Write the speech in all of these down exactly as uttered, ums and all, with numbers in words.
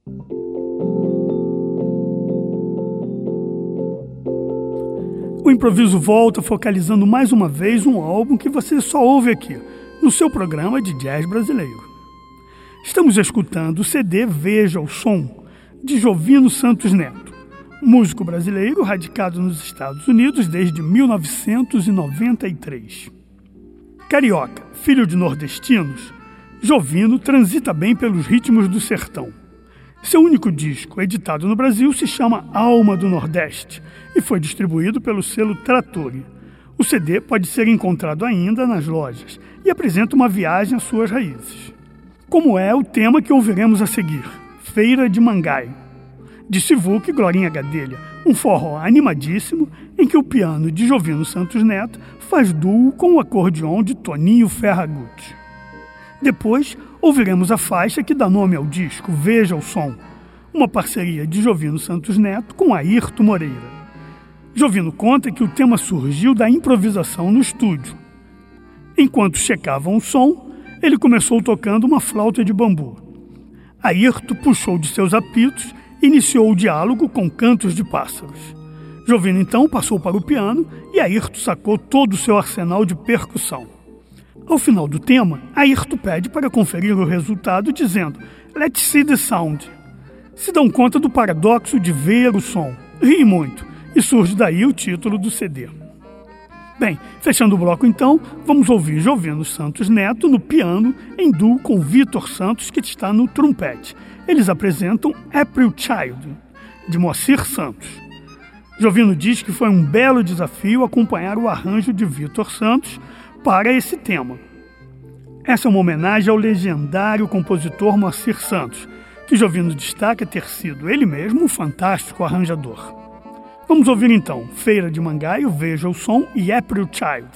O improviso volta focalizando mais uma vez um álbum que você só ouve aqui, no seu programa de jazz brasileiro. Estamos escutando o C D Veja o Som, de Jovino Santos Neto, músico brasileiro radicado nos Estados Unidos desde mil novecentos e noventa e três. Carioca, filho de nordestinos, Jovino transita bem pelos ritmos do sertão. Seu único disco, editado no Brasil, se chama Alma do Nordeste e foi distribuído pelo selo Trattori. O C D pode ser encontrado ainda nas lojas e apresenta uma viagem às suas raízes. Como é o tema que ouviremos a seguir, Feira de Mangaio, de Sivuca e Glorinha Gadelha, um forró animadíssimo em que o piano de Jovino Santos Neto faz duo com o acordeon de Toninho Ferragut. Depois, ouviremos a faixa que dá nome ao disco, Veja o Som, uma parceria de Jovino Santos Neto com Airto Moreira. Jovino conta que o tema surgiu da improvisação no estúdio. Enquanto checavam o som, ele começou tocando uma flauta de bambu. Airto puxou de seus apitos e iniciou o diálogo com cantos de pássaros. Jovino então passou para o piano e Airto sacou todo o seu arsenal de percussão. Ao final do tema, Airto pede para conferir o resultado dizendo "Let's see the sound". Se dão conta do paradoxo de ver o som. Ri muito, e surge daí o título do C D. Bem, fechando o bloco então, vamos ouvir Jovino Santos Neto no piano em duo com Vitor Santos, que está no trompete. Eles apresentam April Child, de Moacir Santos. Jovino diz que foi um belo desafio acompanhar o arranjo de Vitor Santos para esse tema. Essa é uma homenagem ao legendário compositor Moacir Santos, que Jovino destaca ter sido ele mesmo um fantástico arranjador. Vamos ouvir então Feira de Mangaio, Veja o Som e April Child.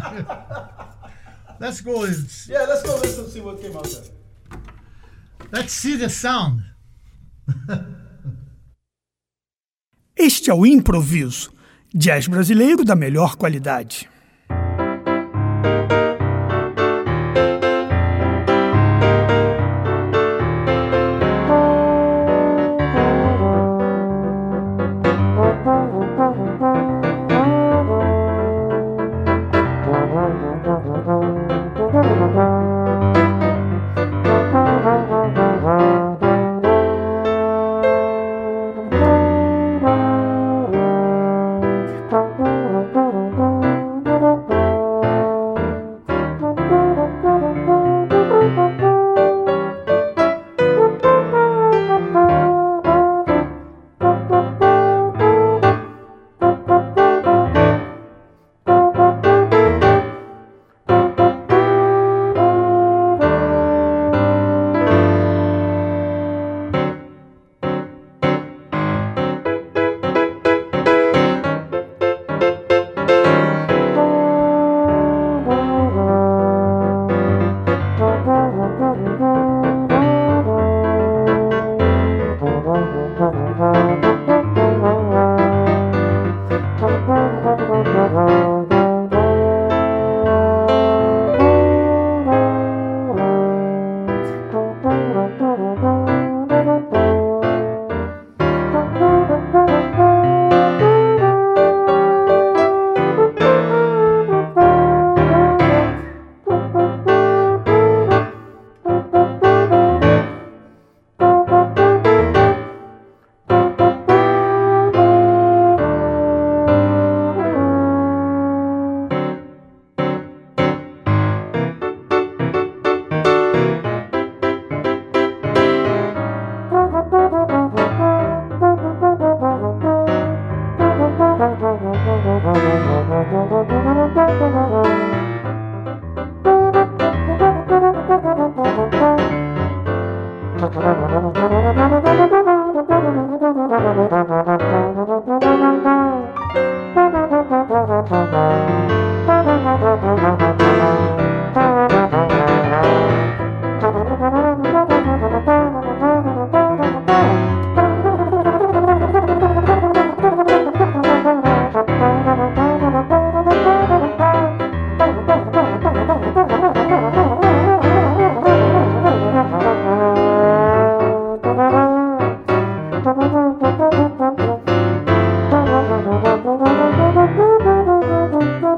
Let's go. And, Yeah, let's go listen and see what came out there. let's see the sound. Este é o Improviso, jazz brasileiro da melhor qualidade. Thank you.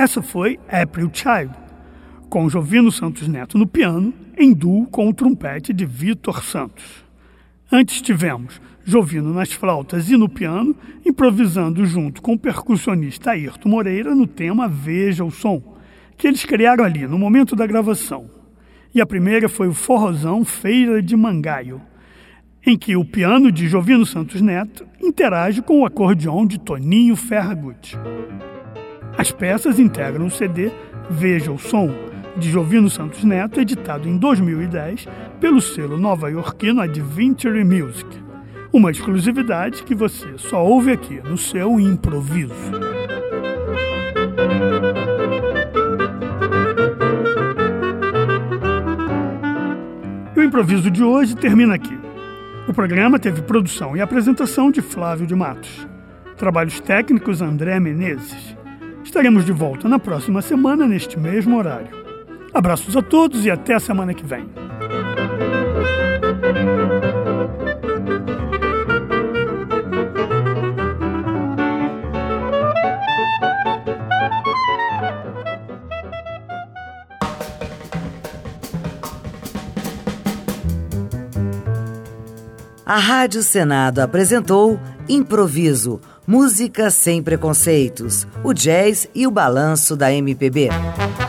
Essa foi April Child, com Jovino Santos Neto no piano, em duo com o trompete de Vitor Santos. Antes tivemos Jovino nas flautas e no piano, improvisando junto com o percussionista Ayrton Moreira no tema Veja o Som, que eles criaram ali no momento da gravação. E a primeira foi o forrozão Feira de Mangaio, em que o piano de Jovino Santos Neto interage com o acordeão de Toninho Ferragut. As peças integram o C D Veja o Som, de Jovino Santos Neto, editado em dois mil e dez pelo selo nova-iorquino Adventure Music, uma exclusividade que você só ouve aqui no seu Improviso. E o Improviso de hoje termina aqui. O programa teve produção e apresentação de Flávio de Matos. Trabalhos técnicos André Menezes. Estaremos de volta na próxima semana, neste mesmo horário. Abraços a todos e até a semana que vem. A Rádio Senado apresentou Improviso, música sem preconceitos, o jazz e o balanço da M P B.